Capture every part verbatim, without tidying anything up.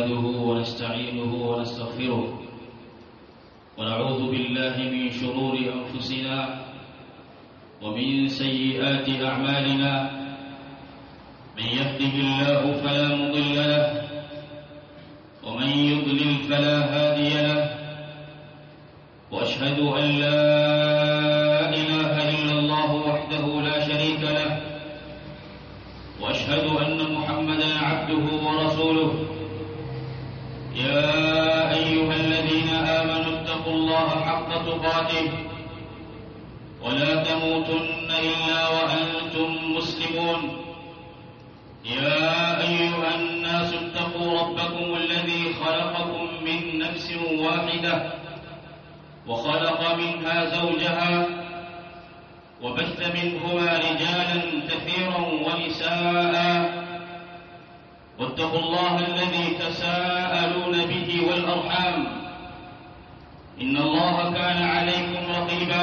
نحمده ونستعينه ونستغفره ونعوذ بالله من شرور أنفسنا ومن سيئات أعمالنا. من يهده الله فلا مضل له ومن يضلل فلا هادي له، وأشهد أن لا إله إلا الله وحده لا شريك له، وأشهد أن محمدا عبده ورسوله. يا أيها الذين آمنوا اتقوا الله حق تقاته ولا تموتن إلا وأنتم مسلمون. يا أيها الناس اتقوا ربكم الذي خلقكم من نفس واحدة وخلق منها زوجها وبث منهما رجالا كثيرا ونساء، واتقوا الله الذي تساءلون به والأرحام إن الله كان عليكم رقيبا.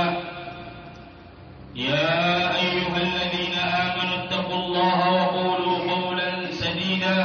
يا أيها الذين آمنوا اتقوا الله وقولوا قولا سديدا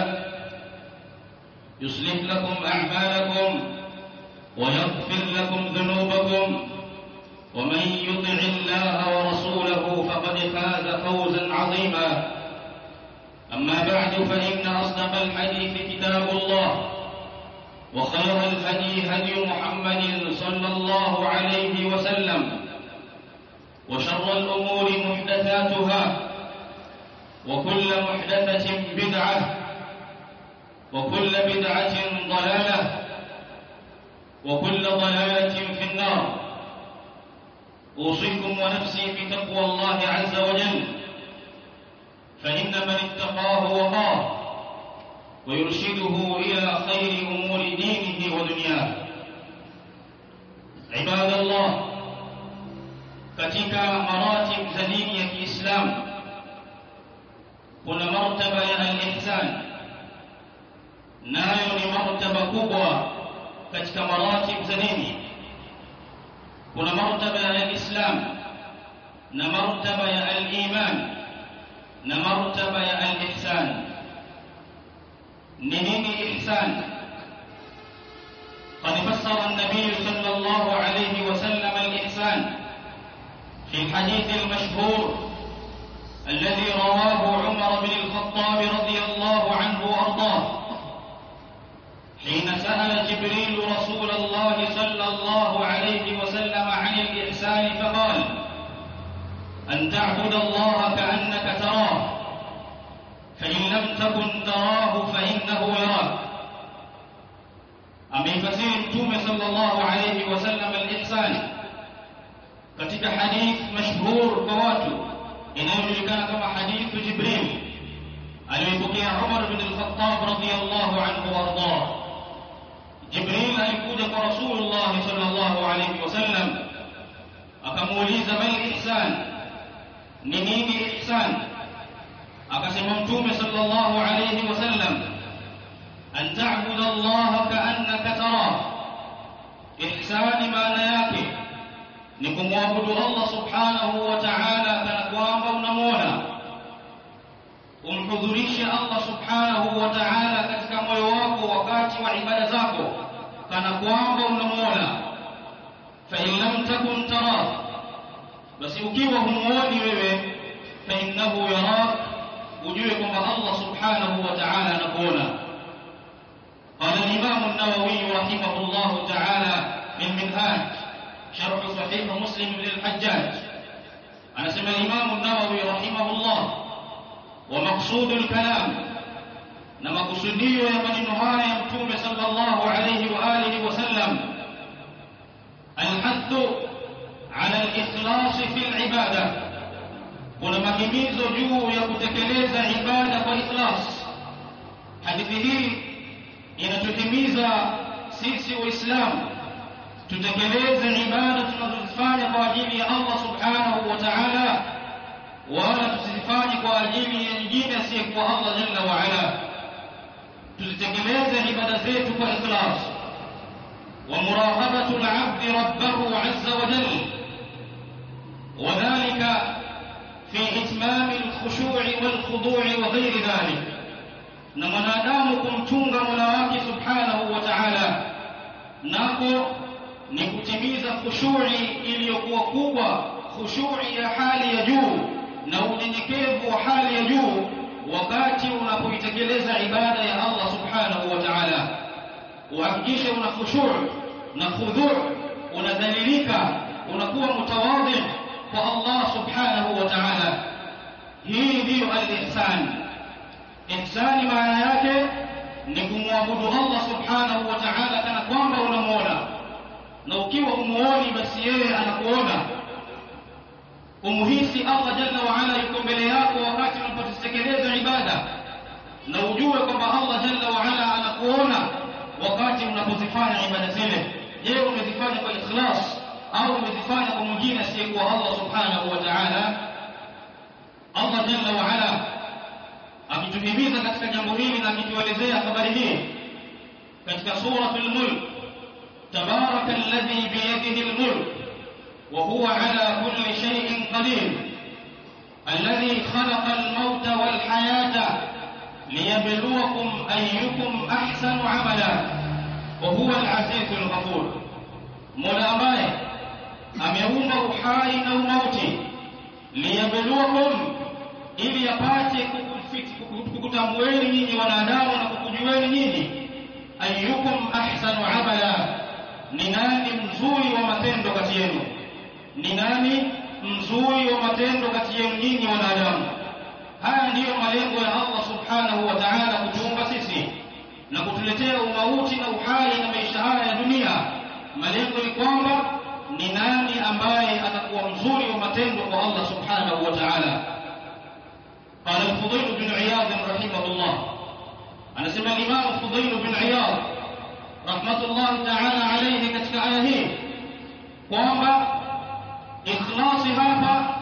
يصلح لكم أعمالكم ويغفر لكم ذنوبكم، ومن يطع الله ورسوله فقد فاز فوزا عظيما. أما بعد، فإن أصدق الحديث كتاب الله، وخير الهدي هدي محمد صلى الله عليه وسلم، وشر الأمور محدثاتها، وكل محدثة بدعة، وكل بدعة ضلالة، وكل ضلالة في النار. أوصيكم ونفسي بتقوى الله عز وجل، فإن من اتقاه وقاه ويرشده إلى خير أمور دينه ودنياه. عباد الله، katika maratib za dini ya Kiislamu kuna martaba ya al-ihsan, nayo ni martaba kubwa katika maratib za dini. Kuna martaba ya al-Islam na martaba ya al-iman na martaba ya al-ihsan. Ni nini ihsan? قد فسر النبي صلى الله عليه وسلم الإحسان في الحديث المشهور الذي رواه عمر بن الخطاب رضي الله عنه وأرضاه، حين سأل جبريل رسول الله صلى الله عليه وسلم عن الإحسان فقال: أن تعبد الله كأنك تراه، فإن لم تكن تراه فإنه يراك. أميفسير متومة صلى الله عليه وسلم الإحسان katika hadith mashhur kwa watu inayojulikana kama hadithu Jibril aliyopokea Umar bin al-Khattab radiyallahu anhu warda. Jibril alikuja kwa Rasulullah sallallahu alayhi wasallam akamuuliza, mal ihsan, ni nini ihsan? Akasema Mtume sallallahu alayhi wasallam, an ta'budu Allah ka'annaka tarah. Ihsani maana yake ni kumwabudu Allah subhanahu wa ta'ala kana kwamba unamuona. Umhudhurishe Allah subhanahu wa ta'ala katika moyo wako wakati wa ibada zako kana kwamba unamuona. Fa in lam takun tara, basi ukiwa humuoni wewe, fa innahu yarak, ujue kwamba Allah subhanahu wa ta'ala anakuona. Qala al-Imam an-Nawawi rahimahullah ta'ala min minhaj شرح صحيح مسلم للحجاج، أنا سمع الإمام النووي رحمه الله، ومقصود الكلام نما قصديه يمن نهاية يمتوم صلى الله عليه وآله وسلم الحث على الإخلاص في العبادة، ولما كميزو جو يكتكليز عبادة وإخلاص. حديثه inatuhimiza sisi Waislamu tutekeleze ibada tunazozifanya kwa ajili ya Allah subhanahu wa ta'ala, wala tusifanye kwa ajili ya nyingine asiyekuwa Allah jalla wa ala. Tuzitekeleze ibada zetu kwa ikhlas wa muraqabatu al-'abdi rabbahu 'azza wa jalla, wadhālika fi itmām al-khushu' wal-khudū' wa ghayri dhālik. na mwanadamu kumchunga Mola wake subhanahu wa ta'ala nako ni kutimiza khushu'i iliyokuwa kubwa, khushu'i ya hali ya juu na unyenyekevu wa hali ya juu wakati unapoitekeleza ibada ya Allah subhanahu wa ta'ala. Uhakikishe una khushu' na khudhu', unadhalilika, unakuwa mutawadhi kwa Allah subhanahu wa ta'ala. Hii ndiyo al-ihsan. Ihsani maana yake ni kumwabudu Allah subhanahu wa ta'ala kana kwamba unamuona, na ukiwa umuoni basi yeye anakuona. Umuhisi Allah jalla wa ala yuko mbele yako wakati unapotekeleza ibada, na ujue kwamba Allah jalla wa ala anakuona wakati unapozifanya ibada zile. Je, umezifanya kwa ikhlas au umezifanya kwa mwingine asiyekuwa Allah subhanahu wa ta'ala? Allah jalla wa ala akituhimiza katika jambo hili na akituelezea habari hii katika suratul Mulk, tabarakalladhi biyadihi al-mulk wa huwa ala kulli shay'in qadir alladhi khalaqa al-mauta wal hayata liyabluwakum ayyukum ahsanu amala wa huwa al-azizul ghafur. Mola ambaye ameumba uhai na umauti, liyabluwakum, ili apate kukutambueni nyinyi wanadamu na kukujueni nyinyi, ayyukum ahsanu amala, ni nani mzuri wa matendo kati yenu, ni nani mzuri wa matendo kati yenu nyinyi wanadamu. Haya ndiyo malengo ya Allah subhanahu wa ta'ala kutuumba sisi na kutuletea umauti na uhai na maisha haya ya dunia. Malengo ni kwamba ni nani ambaye atakuwa mzuri wa matendo kwa Allah subhanahu wa ta'ala. قال الفضيل بن عياض رحمه الله، أنا سمع الإمام الفضيل بن عياض رحمة الله تعالى عليه katika aya hii kwamba ikhlasi hapa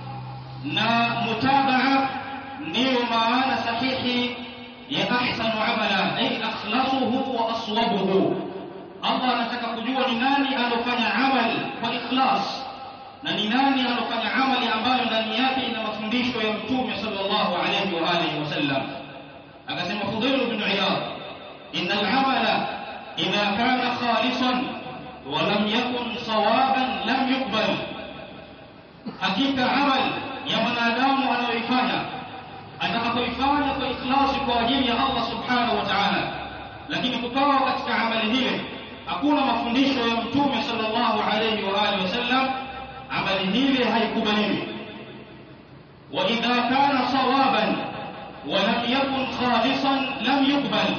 na mutabaa ndiyo maana sahihi ya ahsanu amala, ay akhlasuhu wa aswabuhu. Allah anataka kujua ni nani anofanya amali kwa ikhlas na ni nani anofanya amali ambayo ndani yake ina mafundisho ya Mtume sallallahu alayhi wa alihi wasallam. Akasema Fudayl ibn Iyad, innal amala idha kana khalisan wa lam yakun sawaban lam yuqbal, hakika amali ya mwanadamu anayoifanya atakapoifanya kwa ikhlasi kwa ajili ya Allah subhanahu wa ta'ala, lakini kukawa katika amali hile hakuna mafundisho ya Mtume sallallahu alayhi wa alihi wasallam, amali hile haikubaliwi. Wa idha kana sawaban wa lam yakun khalisan lam yuqbal,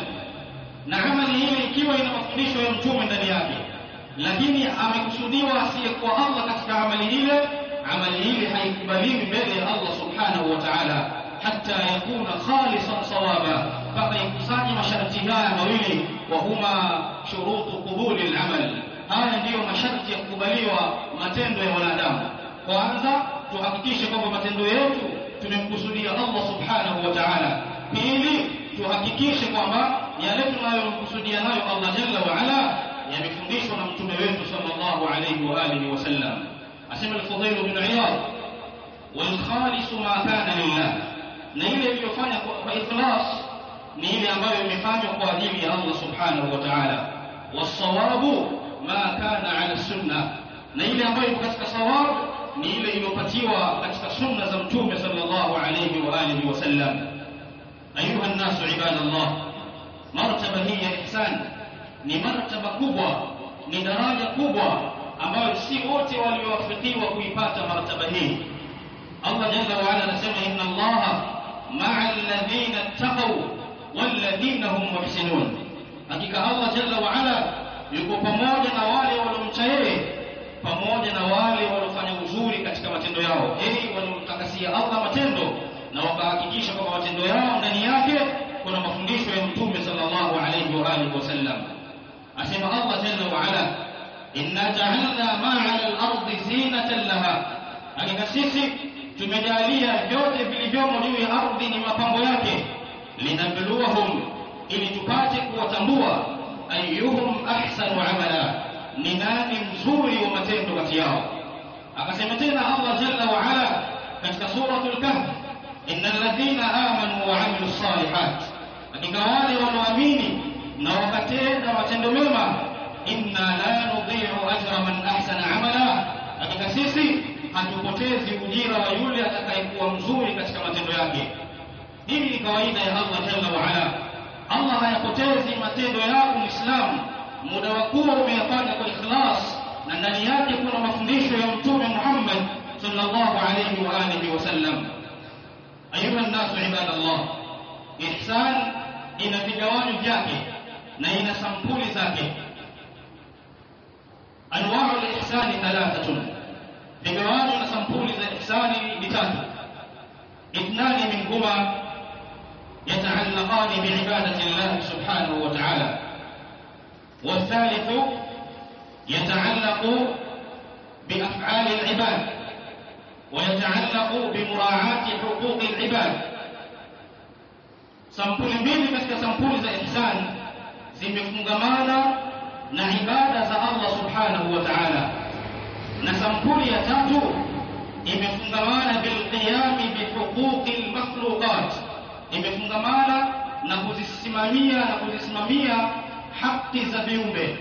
na amali hile ikiwa ina mafundisho ya Mtume ndani yake lakini amekusudiwa asiyekuwa Allah katika amali hile, amali hile haikubaliwi mbele ya Allah subhanahu wa ta'ala, hatta yakuna khalisan sawaba, mpaka yakusanye masharti haya mawili, wa huma shurutu qubuli al-amal. Haya ndiyo masharti ya kukubaliwa matendo ya wanadamu. Kwanza tuhakikishe kwamba matendo yetu tumemkusudia Allah subhanahu wa ta'ala. Pili, tuhakikishe kwamba yale tunayomkusudia nayo Allah jalla wa ala yamefundishwa na mtume wetu sallallahu alayhi wa alihi wasallam. Asema al-Fudayl ibn Iyad, wal khalis ma kana lillah, na ile iliyofanya kwa ikhlas ni ile ambayo imefanywa kwa ajili ya Allah subhanahu wa ta'ala. Was-sawabu ma kana ala sunnah, na ile ambayo iko katika sawabu ni ile iliyopatiwa katika sunna za mtume sallallahu alayhi wa alihi wasallam. Ayuha an-nasu ibadallah, martaba hii ya ihsan ni martaba kubwa, ni daraja kubwa ambayo si wote waliowafikiwa kuipata martaba hii. Allah jalla wa ala anasema, inna Allaha ma'a alladhina ittaqaw walladhina hum muhsinun, hakika Allah jalla wa ala yuko pamoja na wale waliomcha yeye pamoja na wale waliofanya uzuri katika matendo yao, yani waliomtakasia Allah matendo na wakahakikisha kwamba matendo yao ndani yake kuna mafundisho ya Mtume sallallahu alayhi wa alihi wasallam. Asema Allah jalla wa ala, inna ja'alna ma'a al-ardi zinatan laha, hakika sisi tumejalia vyote vilivyomo juu ya ardhi ni mapambo yake, linabluwahum, ili tupate kuwatambua, ayyuhum ahsanu amala, ni nani mzuri wa matendo kati yao. Akasema tena Allah jalla wa ala katika suratul Kahf, innal ladhina amanu wa amilus salihat, hakika wale wanaoamini na wakatenda matendo mema, inna la nudhi'u ajra man ahsana amala, hakika sisi hatupotezi ujira wa yule atakayekuwa mzuri katika matendo yake. Hii ni kawaida ya Allah jalla wa ala. Allah hayapotezi matendo yako Muislamu muda wa kuwa umeyafanya kwa ikhlas na ndani yake kuna mafundisho ya Mtume Muhammad sallallahu alayhi wa alihi wasallam. Ayuha an-nasu ibadallah, ihsan ina vigawanyo vyake na ina sampuli zake. Anwa'u al-ihsan thalathatun, vigawanyo na sampuli za ihsani ni tatu. Ithnani minhuma يتعلقان بعبادة الله سبحانه وتعالى، والثالث يتعلق بأفعال العباد ويتعلق بمراعاة حقوق العباد. sampuli mbili katika sampuli za ihsan zimefungamana na ibada za Allah subhanahu wa ta'ala, na sampuli ya tatu imefungamana bilqiyami bihuquqil makhluqat, imefungamana na kuzisimamia na kuzisimamia haki za viumbe.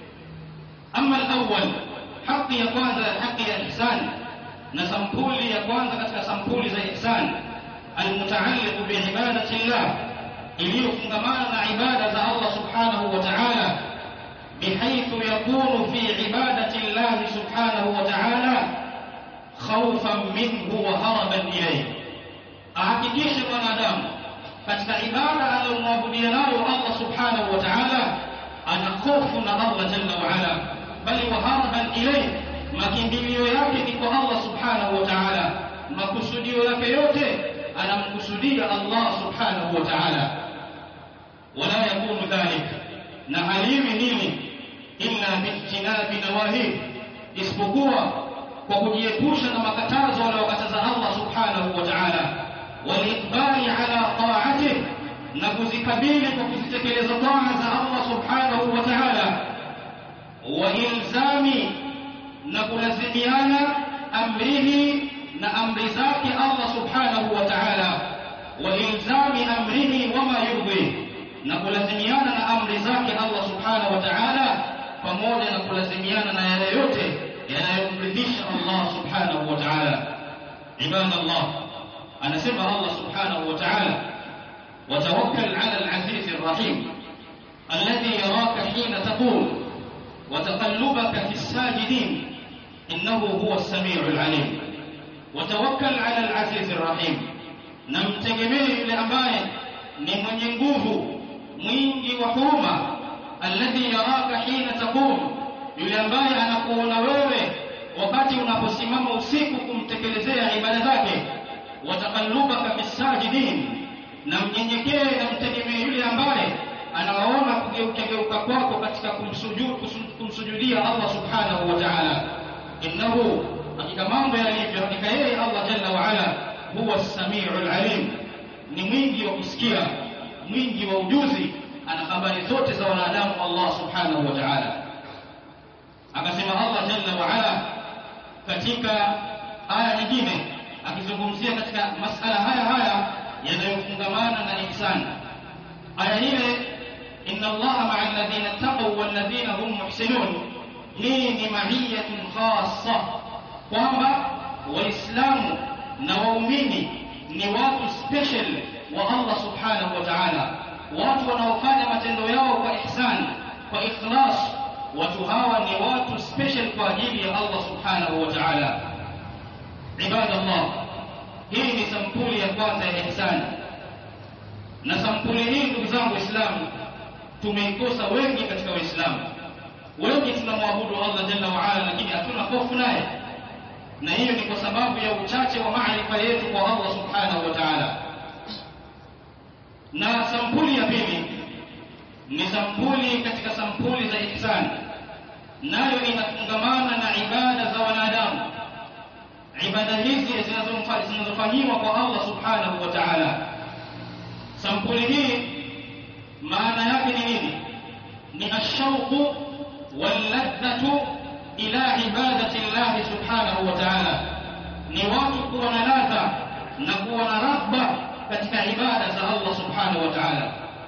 Ama al-awwal, haki ya kwanza, haki ya ihsan, na sampuli ya kwanza katika sampuli za ihsan almutaalliq bi ibadati Allah, iliyofungamana na ibada za Allah subhanahu wa ta'ala, bihaythu yakunu fi ibadati Allah subhanahu wa ta'ala khawfan minhu wa haraban ilayhi. Ahakikishe mwanadamu katika ibada aliyomwabudia nayo Allah subhanahu wa ta'ala ana hofu na Allah jalla wa ala, bali wa haraban ilayhi, makimbilio yake ni kwa Allah subhanahu wa ta'ala, makusudio yake yote anamkusudia Allah subhanahu wa ta'ala. Wala yakunu dhalik, na haliwi nini illa bijtinabi nawahi, isipokuwa kwa kujiepusha na makatazo aliyokataza Allah subhanahu wa ta'ala, waliqbali ala ta'atihi, na kuzikabili kwa kuzitekeleza taa za Allah subhanahu wa ta'ala, wa ilzami, na kulazimiana amrihi, na amri zake Allah subhanahu wa ta'ala, wa ilzami amrihi wama yurdi, na kulazimiana na amri zake Allah subhanahu wa ta'ala pamoja na kulazimiana na yale yote yanayomridhisha Allah subhanahu wa ta'ala. Ibadallah, anasema Allah subhanahu wa ta'ala, watawakkal ala al-aziz ar-rahim alladhi yaraka hina taqum wa taqallubaka fi as-sajidin innahu huwa as-sami'u al-alim. Watawakkal ala al-aziz ar-rahim, na mtegemee yule ambaye ni mwenye nguvu, mwingi wa huruma, alladhi yaraka hina taqum, yule ambaye anakuona wewe wakati unaposimama usiku kumtekelezea ibada zake. Wataqallubaka bis-sajidin, na mnyenyekee na mtegemee yule ambaye anawaona kugeuka kwako katika kumsujudu kumsujudia Allah subhanahu wa ta'ala. Innahu, hakika mambo yalivyo, hakika yeye Allah jalla wa ala huwa as-sami'ul alim, ni mwingi wa kusikia, mwingi wa ujuzi, ana habari zote za wanadamu Allah subhanahu wa ta'ala. Akasema Allah jalla wa ala katika aya nyingine akizungumzia katika masala haya haya yanayofungamana na ihsan, aya ile, inna Allaha ma'a alladhina taqaw wal ladhina hum muhsinun, hii ni ma'iyatun khassa, kwamba waislamu na waumini ni watu special wa Allah subhanahu wa ta'ala, watu wanaofanya matendo yao kwa ihsan, kwa ikhlas. Watu hawa ni watu special kwa ajili ya Allah subhanahu wa ta'ala. Ibadallah, hii ni sampuli ya kwanza ya ihsan, na sampuli hii ndugu zangu Waislamu tumeikosa wengi katika Waislamu. Wengi tunamwabudu Allah jalla wa ala, lakini hatuna hofu naye, na hiyo ni kwa sababu ya uchache wa maarifa yetu kwa Allah subhanahu wa ta'ala. Na sampuli ya pili ni sampuli katika sampuli za ihsan, nayo inafungamana na ibada za wanadamu. Ibada hizi zinazofanywa kwa Allah subhanahu wa ta'ala, sampuli hii maana yake ni nini? Ni ashauqu walladhatu ila ibadati Allah subhanahu wa ta'ala, ni watu kuwa na ladha na kuwa na raghba katika ibada za Allah subhanahu wa ta'ala.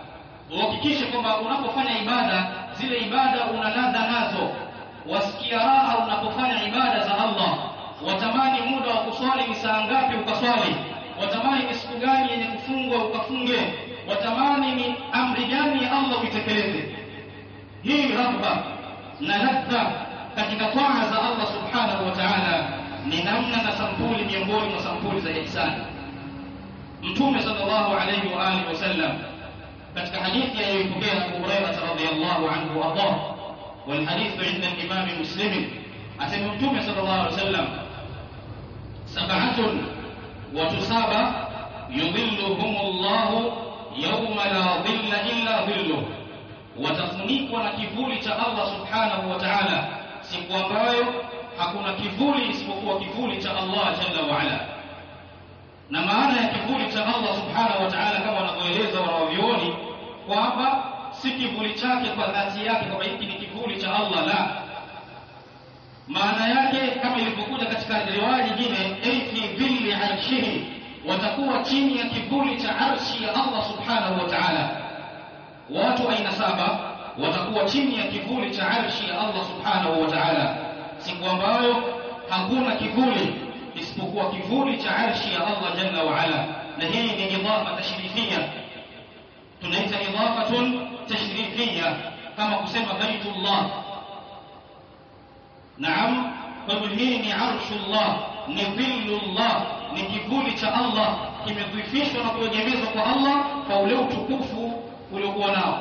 uhakikishe kwamba unapofanya ibada, zile ibada una ladha nazo, wasikia raha unapofanya ibada za Allah, watamani muda wa kuswali ni saa ngapi ukaswali, watamani ni siku gani yenye kufungwa ukafunge, watamani ni amri gani ya Allah uitekeleze. Hii raghba na ladha katika taa za Allah subhanahu wa ta'ala ni namna na sampuli miongoni mwa sampuli za ihsan. Mtume sallallahu alayhi wa alihi wasallam katika hadithi aliyopokea Abu Hurairah radhiyallahu anhu arda, wal hadithu inda al-Imam Muslim, asema Mtume sallallahu alayhi wasallam, sab'atun wa tusaba yudhilluhumullahu yawma la dhilla illa dhilluh, watafunikwa na kivuli cha Allah subhanahu wa ta'ala siku ambayo hakuna kivuli isipokuwa kivuli cha Allah jalla wa ala. Na maana ya kivuli cha Allah subhanahu wa ta'ala kama wanavyoeleza wanavyuoni kwamba si kivuli chake kwa dhati yake kwamba hiki ni kivuli cha Allah, la, maana yake kama ilivyokuja katika riwaya nyingine, ay fi dhilli arshihi, watakuwa chini ya kivuli cha arshi ya Allah subhanahu wa ta'ala. Watu aina saba watakuwa chini ya kivuli cha arshi ya Allah subhanahu wa ta'ala siku ambayo hakuna kivuli isipokuwa kivuli cha arshi ya Allah jalla wa ala. Na hii ni idafa tashrifia, tunaita idafatun tashrifia, kama kusema baitullah. Naam, kwa hii ni arshullah, ni dhillullah, ni kivuli cha Allah kimedhifishwa na kuegemezwa kwa Allah kwa ule utukufu uliokuwa nao.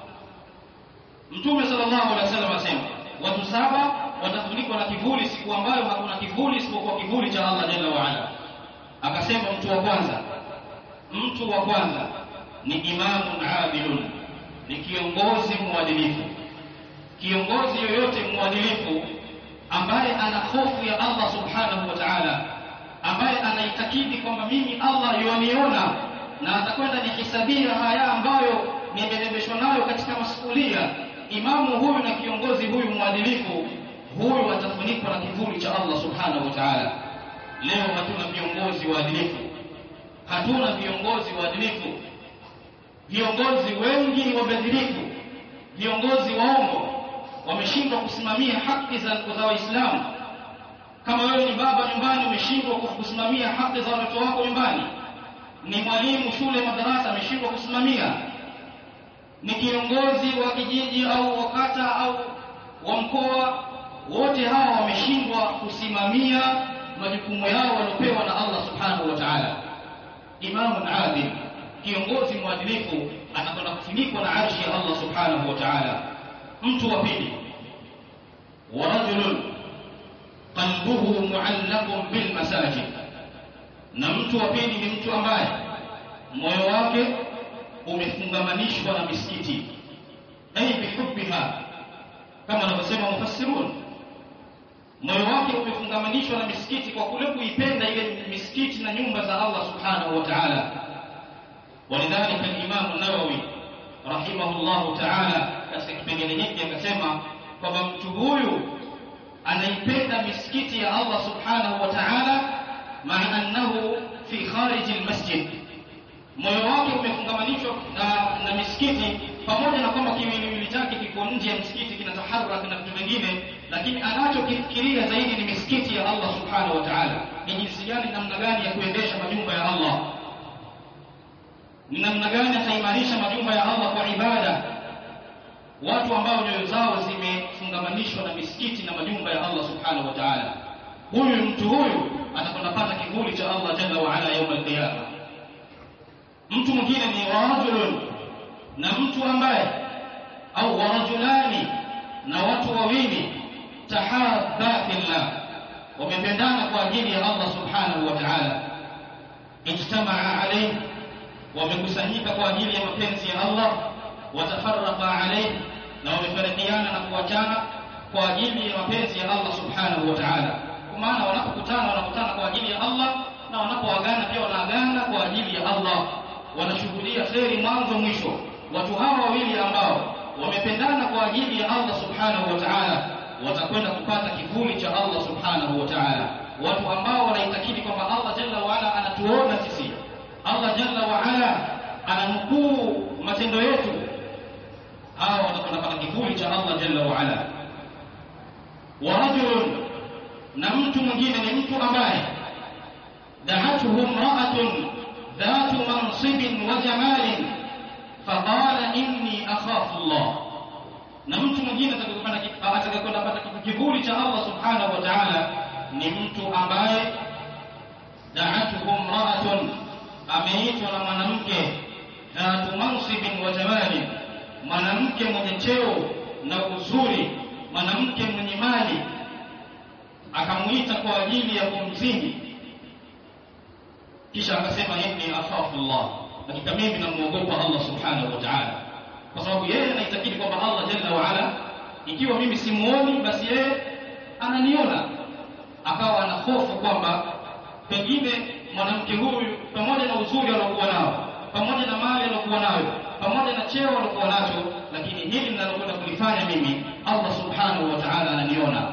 Mtume sallallahu alaihi wasallam asema watu saba watafunikwa na kivuli siku ambayo hakuna kivuli isipokuwa kivuli cha Allah jalla wa ala. Akasema mtu wa kwanza, mtu wa kwanza ni imamun adilun, ni kiongozi mwadilifu. Kiongozi yoyote mwadilifu ambaye ana hofu ya Allah subhanahu wa ta'ala, ambaye anaitakidi kwamba mimi Allah yuaniona na atakwenda nihisabia haya ambayo nimebebeshwa nayo katika masuhulia, imamu huyu na kiongozi huyu mwadilifu, huyu atafunikwa na kivuli cha Allah subhanahu wa ta'ala. Leo hatuna viongozi waadilifu, hatuna viongozi waadilifu. Viongozi wengi ni wabadhirifu, viongozi waongo, wameshindwa kusimamia haki za za Waislamu. Kama wewe ni baba nyumbani umeshindwa kusimamia haki za watoto wako nyumbani, ni mwalimu shule madarasa ameshindwa kusimamia, ni kiongozi wa kijiji au wa kata au wa mkoa, wote hawa wameshindwa kusimamia majukumu yao waliopewa na Allah subhanahu wa ta'ala. Imamu adil, kiongozi mwadilifu, atakwenda kufunikwa na arshi ya Allah subhanahu wa ta'ala. Mtu wa pili, wa rajulun qalbuhu mu'allaqun bil masajid, na mtu wa pili ni mtu ambaye moyo wake umefungamanishwa na misikiti, ay bihubbiha, kama wanavyosema mufassirun, moyo wake umefungamanishwa na misikiti kwa kule kuipenda ile misikiti na nyumba za Allah subhanahu wa ta'ala. Walidhalika al-Imam an-Nawawi rahimahullahu ta'ala katika kipengele hiki akasema kwamba mtu huyu anaipenda misikiti ya Allah subhanahu wa ta'ala maana annahu fi kharij al-masjid, moyo wake umefungamanishwa na, na misikiti, pamoja na kwamba kiwiliwili chake kiko nje ya msikiti kinataharaka na vitu vingine, lakini anachokifikiria zaidi ni misikiti ya Allah subhanahu wa ta'ala. Ni jinsi gani, namna gani ya kuendesha majumba ya Allah, ni namna gani ataimarisha majumba ya Allah kwa ibada. Watu ambao nyoyo zao zimefungamanishwa na misikiti na majumba ya Allah subhanahu wa ta'ala, huyu mtu huyu atakwenda pata kivuli cha Allah jalla wa ala يوم القيامه. Mtu mwingine ni rajulun, na mtu ambaye au warajulani, na watu wawili tahabba fillah, wamependana kwa ajili ya Allah subhanahu wa ta'ala, ijtamaa alayhi, wamekusanyika kwa ajili ya mapenzi ya Allah, watafarraqa alayhi, na wamefarikiana na kuachana kwa ajili ya mapenzi ya Allah subhanahu wa ta'ala. Kwa maana wanapokutana wanakutana kwa ajili ya Allah, na wanapoagana pia wanaagana kwa ajili ya Allah, wanashuhudia kheri mwanzo mwisho. Watu hawa wawili ambao wamependana kwa ajili ya Allah subhanahu wa ta'ala watakwenda kupata kivuli cha Allah subhanahu wa ta'ala. Watu ambao wanaitakidi kwamba Allah jalla wa ala anatuona sisi, Allah jalla wa ala ananukuu matendo yetu, hao watakwenda pata kivuli cha Allah jalla wa ala. Wa rajulun, na mtu mwingine ni mtu ambaye da'atuhu imra'atun dhatu mansibin wa jamalin faqala inni akhafu Allah. Na mtu mwingine atakayekwenda pata kivuli cha Allah subhanahu wa ta'ala ni mtu ambaye da'atuhu imra'atun, ameitwa na mwanamke dhatu mansibin wa jamalin, mwanamke mwenye cheo na uzuri, mwanamke mwenye mali, akamuita kwa ajili ya kumzini, kisha akasema inni akhafu Allah, hakika mimi namuogopa Allah subhanahu wa ta'ala. Kwa sababu yeye anaitakidi kwamba Allah jalla wa ala, ikiwa mimi simuoni basi yeye ananiona. Akawa ana hofu kwamba pengine mwanamke huyu pamoja na uzuri aliokuwa nao, pamoja na mali aliokuwa nayo, pamoja na cheo aliokuwa nacho, lakini hili ninalokwenda kulifanya mimi Allah subhanahu wa ta'ala ananiona.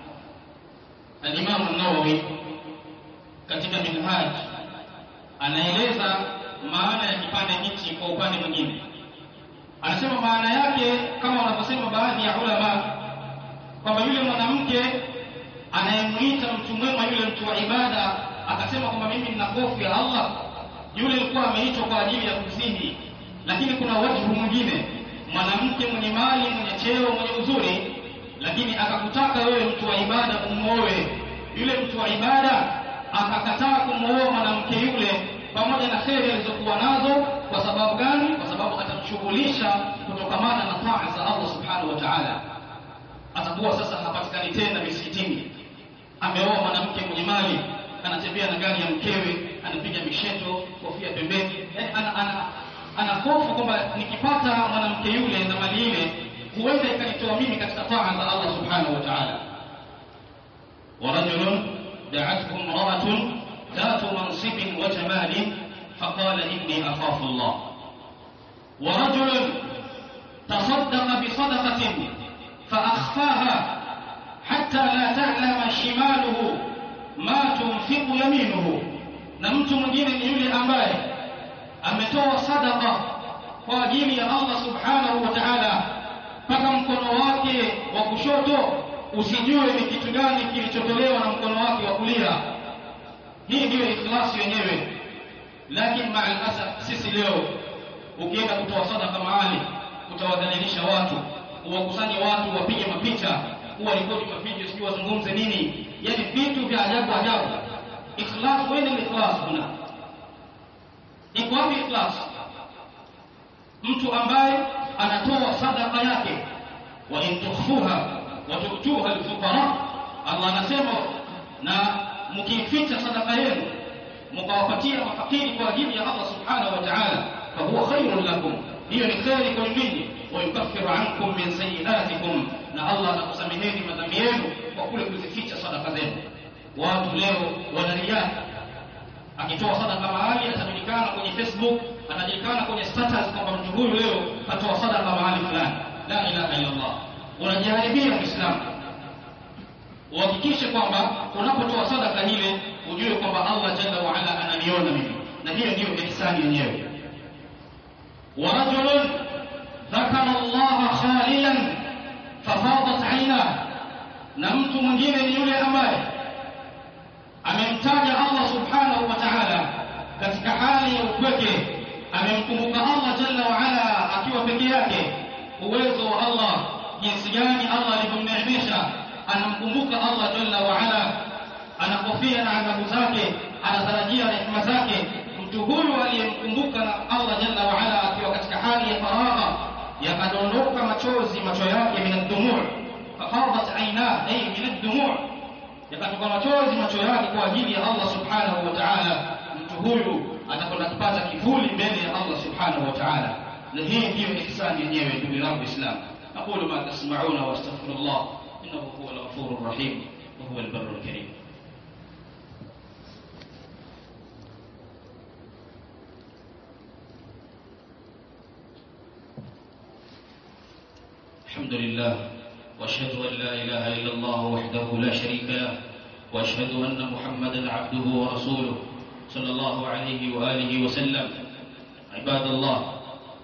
Al-Imam an-Nawawi katika Minhaj anaeleza maana ya kipande hichi kwa upande mwingine. Anasema maana yake kama wanavyosema baadhi ya ulama kwamba yule mwanamke anayemuita mtu mwema, yule mtu wa ibada, akasema kwamba mimi nina hofu ya Allah, yule alikuwa ameitwa kwa ajili ya kuzini. Lakini kuna watu mwingine, mwanamke mwenye mali, mwenye cheo, mwenye uzuri, lakini akakutaka wewe mtu wa ibada umuoe. Yule mtu wa ibada akakataa kumuoa mwanamke yule pamoja na kheri alizokuwa nazo. Kwa sababu gani? Kwa sababu atamshughulisha kutokamana na taa za Allah subhanahu wa ta'ala. Atakuwa sasa hapatikani tena misikitini. Ameoa mwanamke mwenye mali, anatembea na gari ya mkewe, anapiga misheto, kofia pembeni. Yaani ana ana ana hofu kwamba nikipata mwanamke yule na mali ile, huenda ikanitoa mimi katika taa za Allah subhanahu wa ta'ala. Wa rajulun da'athu imra'atun dhatu mansibin wa jamalin faqala inni akhafu Allah. Wa rajulun tasaddaqa bi sadaqatin fa akhfaha hatta la ta'lama shimaluhu ma tunfiqu yaminuhu. Na mtu mwingine ni yule ambaye ametoa sadaqa kwa ajili ya Allah subhanahu wa ta'ala, mpaka mkono wake wa kushoto usijue ni kitu gani kilichotolewa na mkono wake wa kulia. Hii ndio ikhlasi yenyewe. Lakini ma'al asaf, sisi leo ukienda kutoa sadaqa mahali, utawadhalilisha watu, uwakusanye watu, wapige mapicha, uwarekodi mavideo, sio wazungumze nini, yani vitu vya ajabu ajabu. Ikhlas, wewe ni ikhlas huna. Iko wapi ikhlas? Mtu ambaye anatoa sadaqa yake, wa in tukhfuha wa tu'tuha al-fuqara, Allah anasema, na mkificha sadaqa yenu mkawapatia mafakiri kwa ajili ya Allah subhanahu wa ta'ala, fa huwa khairun lakum, hiyo ni khairi kwa nyinyi. Wa yukaffiru ankum min sayiatikum, na Allah anakusameheni madhambi yenu kwa kule kuzificha sadaqa zenu. Watu leo wanaria, akitoa sadaqa mahali atajulikana kwenye Facebook, anajulikana kwenye status kwamba mtu huyu leo katoa sadaqa mahali fulani. La ilaha illa Allah. Unajiharibia Uislamu. Uhakikishe kwamba unapotoa sadaqa ile ujue kwamba Allah jalla wa ala ananiona mimi, na hiyo ndio ihsani yenyewe. Wa rajulun dhakara Allah khaliyan fafadat 'aynahu, na mtu mwingine ni yule ambaye amemtaja Allah subhanahu wa ta'ala katika hali ya upweke, amemkumbuka Allah jalla wa ala akiwa peke yake, uwezo wa Allah, jinsi gani Allah alivyomneemesha, anamkumbuka Allah jalla wa ala, anakofia na adhabu zake, anatarajia rehema zake. Mtu huyu aliyemkumbuka na Allah jalla wa ala akiwa katika hali ya faragha, yakadondoka machozi macho yake, min ad-dumu', fafadat 'aynahu, ay min ad-dumu', yakatoka machozi macho yake kwa ajili ya Allah subhanahu wa ta'ala. Mtu huyu atakwenda kupata kivuli mbele ya Allah subhanahu wa ta'ala, na hii ndiyo ihsani yenyewe. Ndugu zangu Islam, aqulu ma tasma'una wa astaghfirullah, innahu huwal ghafurur rahim wa huwal barrul karim. Alhamdulillah, واشهد ان لا اله الا الله وحده لا شريك له، واشهد ان محمدا عبده ورسوله صلى الله عليه واله وسلم. عباد الله،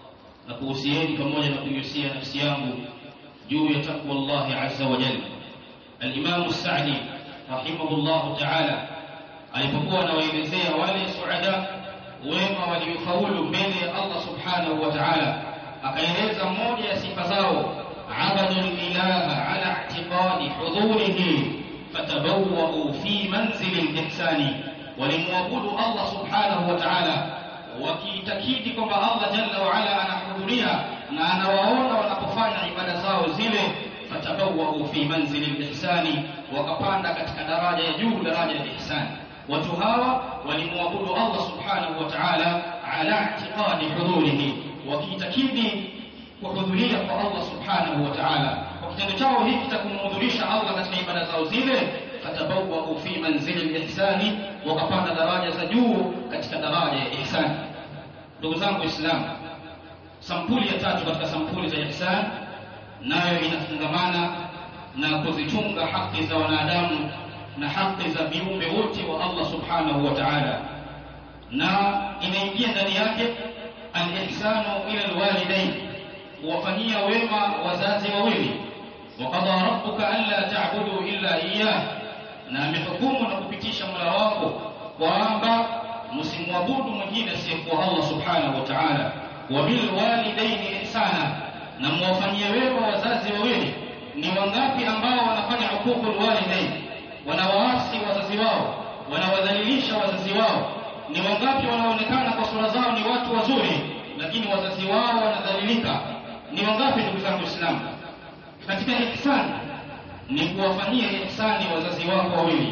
na kuhusieni pamoja na kuihusia nafsi yangu juu ya takwa Allah azza wa jalla. Al-Imam As-Sa'di rahimahullah ta'ala alipokuwa anawaelezea wale suada wema waliofaulu mbele ya Allah subhanahu wa ta'ala, akaeleza moja ya sifa zao, abadul ilaha ala i'tiqadi hudurihi fatabawwa'u fi manzili al-ihsani, walimwabudu Allah subhanahu wa ta'ala wakiitakidi kwamba Allah jalla wa ala anahudhuria na anawaona wanapofanya ibada zao zile. Fatabawwa'u fi manzili al-ihsani, wakapanda katika daraja ya juu, daraja ya ihsani. Watu hawa walimwabudu Allah subhanahu wa ta'ala ala i'tiqadi hudurihi, wakiitakidi kuhudhuria kwa Allah subhanahu wa ta'ala. Kwa kitendo chao hiki cha kumhudhurisha Allah katika ibada zao zile, fatabawwa'u fi manzili al-ihsani, wakapanda daraja za juu katika daraja ya ihsani. Ndugu zangu Waislamu, sampuli ya tatu katika sampuli za ihsan nayo inafungamana na kuzichunga haki za wanadamu na haki za viumbe wote wa Allah subhanahu wa ta'ala, na inaingia ndani yake al-ihsanu ila al-walidain, kuwafanyia wema wazazi wawili. Wa qada rabbuka alla ta'budu illa iyyah, na amehukumu na kupitisha Mola wako kwamba msimwabudu mwingine asiyekuwa Allah subhanahu wa ta'ala. Wa bil walidaini ihsana, na mwafanyie wema wazazi wawili. Ni wangapi ambao wanafanya huququl walidain, wanawaasi wazazi wao, wanawadhalilisha wazazi wao? Ni wangapi wanaonekana kwa sura zao ni watu wazuri, lakini wazazi wao wanadhalilika? Ni wangapi ndugu zangu Waislamu? Katika ihsan ni kuwafanyia ihsani wazazi wako wawili,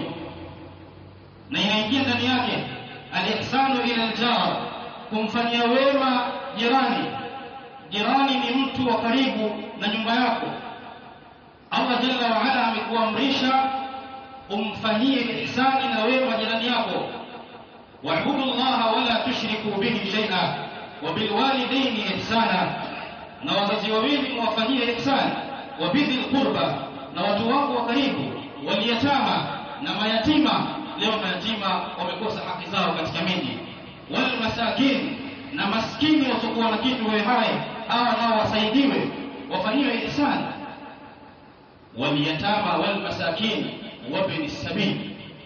na inaingia ndani yake al-ihsanu ila al-jar, kumfanyia wema jirani. Jirani ni mtu wa karibu na nyumba yako. Allah jalla wa ala amekuamrisha umfanyie ihsani na wema jirani yako. Wa'budu Allaha wala tushriku bihi shay'a wa bil walidayni ihsana, na wazazi wawili mwafanyie ihsani. Wa bidhil qurba, na watu wako wa karibu. Wal yatama, na mayatima. Leo mayatima wamekosa haki zao katika miji. Wal masakin, na maskini wasiokuwa na kitu wewe hai, hawa nao wasaidiwe, wafanyiwe ihsani. Wal yatama wal masakin wa ibn as-sabil.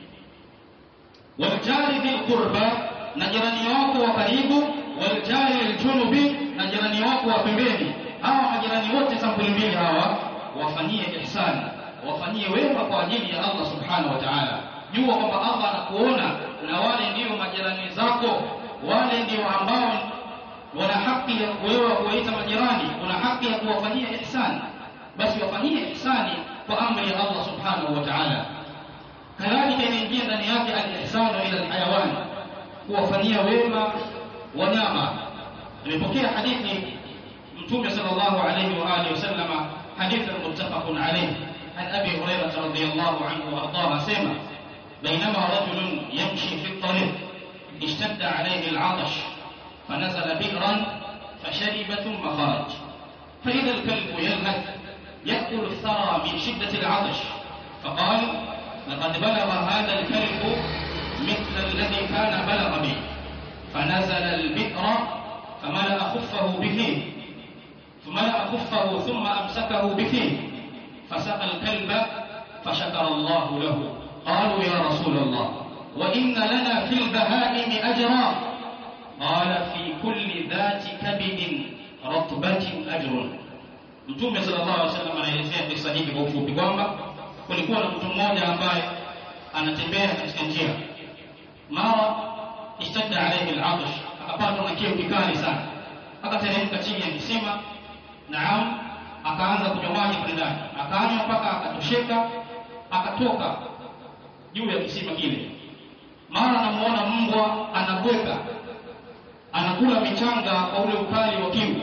Wal jari dhil qurba, na jirani wako wa karibu. Wal jari al-junubi, na jirani wako wa pembeni. Hawa majirani wote sampuli mbili hawa wafanyie ihsani, wafanyie wema kwa ajili ya Allah subhanahu wa ta'ala. Jua kwamba Allah anakuona, na wale ndio majirani zako, wale ndio ambao wana haki ya wewe kuwaita majirani, una haki ya kuwafanyia ihsani. Basi wafanyie ihsani kwa amri ya Allah subhanahu wa ta'ala. Kadhalika inaingia ndani yake al-ihsanu ila al-hayawan, kuwafanyia wema wanyama. Nimepokea hadithi Mtume sallallahu alayhi wa alihi wasallam, hadith muttafaqun alayh, an Abi Hurairah radhiyallahu anhu wa ardaahu, sema بينما رجل يمشي في الطريق اشتد عليه العطش فنزل بئرا فشرب ثم خرج، فإذا الكلب يلهث يأكل الثرى من شدة العطش، فقال لقد بلغ هذا الكلب مثل الذي كان بلغ به، فنزل البئر فملأ خفه بفيه فملأ خفه ثم أمسكه بفيه فسقى الكلب فشكر الله له. قالوا يا رسول الله وإن لنا في البهائم أجرا؟ قال في كل ذات كبد رطبة أجر. Mtume sallallahu alaihi wasallam anaelezea kisa hiki kwa ufupi kwamba kulikuwa na mtu mmoja ambaye anatembea katika njia, mara ishtadda alayhi al-'atash, akapatwa na kiu kikali sana, akateremka chini ya kisima. Naam, akaanza kunywa maji kule ndani, akanywa mpaka akatosheka, akatoka juu ya kisima kile. Mara anamuona mbwa anakweka, anakula michanga kwa ule ukali wa kiu.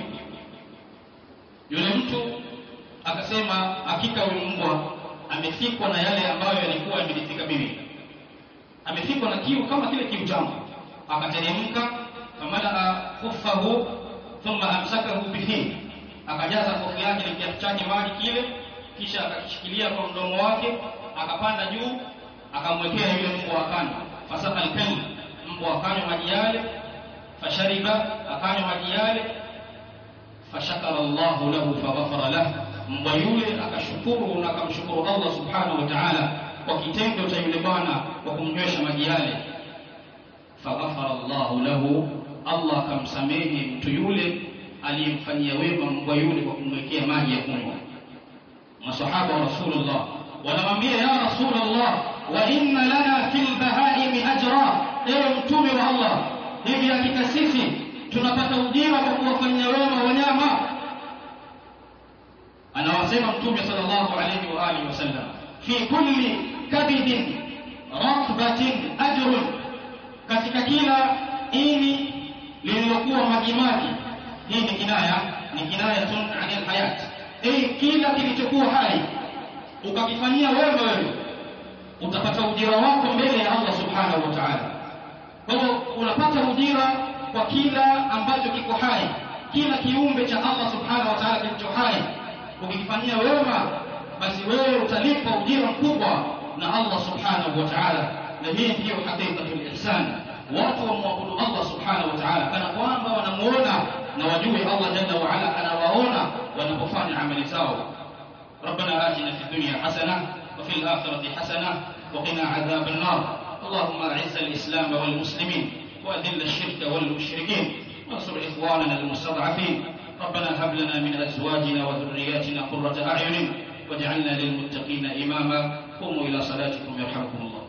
Yule mtu akasema hakika huyu mbwa amefikwa na yale ambayo yalikuwa yamelifika mimi, amefikwa na kiu kama kile kiu changu. Akateremka, famala khuffahu thumma amsakahu bihi, akajaza kofia yake na kiatu chake maji kile, kisha akakishikilia kwa mdomo wake, akapanda juu, akamwekea yule mbwa akanywa. Fasaka al-kalb, mbwa akanywa maji yale. Fashariba, akanywa maji yale. fashakara Allah lahu faghafara lahu, mbwa yule akashukuru na akamshukuru Allah subhanahu wa ta'ala kwa kitendo cha yule bwana kwa kumnywesha maji yale, faghafara Allah lahu, Allah akamsamehe mtu yule aliyemfanyia wema mbwa yule kwa kumwekea maji ya kunywa. Masahaba wa Rasulullah wanamwambia, ya Rasulullah, wa inna lana fil bahaimi ajra, ewe mtume wa Allah, hivi hakika sisi tunapata ujira kwa kuwafanyia wema wanyama? Anawasema mtume sallallahu alayhi wa alihi wasallam, fi kulli kabidin ratbatin ajrun, katika kila ini lililokuwa majimaji. Hii ni kinaya, ni kinayatun anil hayat, eh, kila kilichokuwa hai ukakifanyia wema wewe utapata ujira wako mbele ya Allah subhanahu wa ta'ala. Kwa hiyo unapata ujira kwa kila ambacho kiko hai, kila kiumbe cha Allah subhanahu wa ta'ala kilicho hai ukikifanyia wema, basi wewe utalipa ujira mkubwa na Allah subhanahu wa ta'ala. Na hii ndiyo hakikatul ihsan, watu wamwabudu Allah subhanahu wa ta'ala kana kwamba wanamuona na wajue Allah jalla wa ala anawaona wanapofanya amali zao. ربنا آتنا في الدنيا حسنة وفي الآخرة حسنة وقنا عذاب النار. اللهم أعز الإسلام والمسلمين وأذل الشرك والمشركين وانصر إخواننا المستضعفين. ربنا هب لنا من أزواجنا وذرياتنا قرة أعين واجعلنا للمتقين إماما. قوموا إلى صلاتكم يرحمكم الله.